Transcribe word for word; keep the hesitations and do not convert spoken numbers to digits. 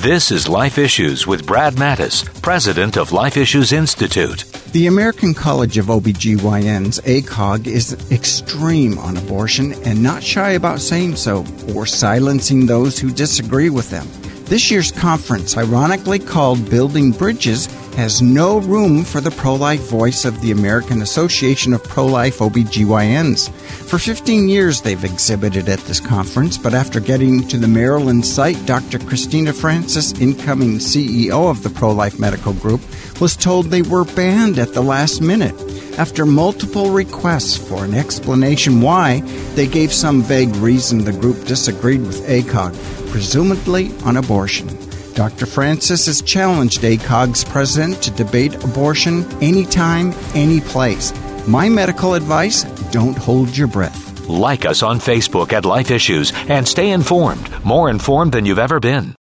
This is Life Issues with Brad Mattis, president of Life Issues Institute. The American College of O B G Y N's, A C O G, is extreme on abortion and not shy about saying so or silencing those who disagree with them. This year's conference, ironically called Building Bridges, has no room for the pro-life voice of the American Association of Pro-Life O B G Y Ns. For fifteen years they've exhibited at this conference, but after getting to the Maryland site, Doctor Christina Francis, incoming C E O of the Pro-Life Medical Group, was told they were banned at the last minute. After multiple requests for an explanation why, they gave some vague reason the group disagreed with A C O G, presumably on abortion. Doctor Francis has challenged A C O G's president to debate abortion anytime, any place. My medical advice, don't hold your breath. Like us on Facebook at Life Issues and stay informed, more informed than you've ever been.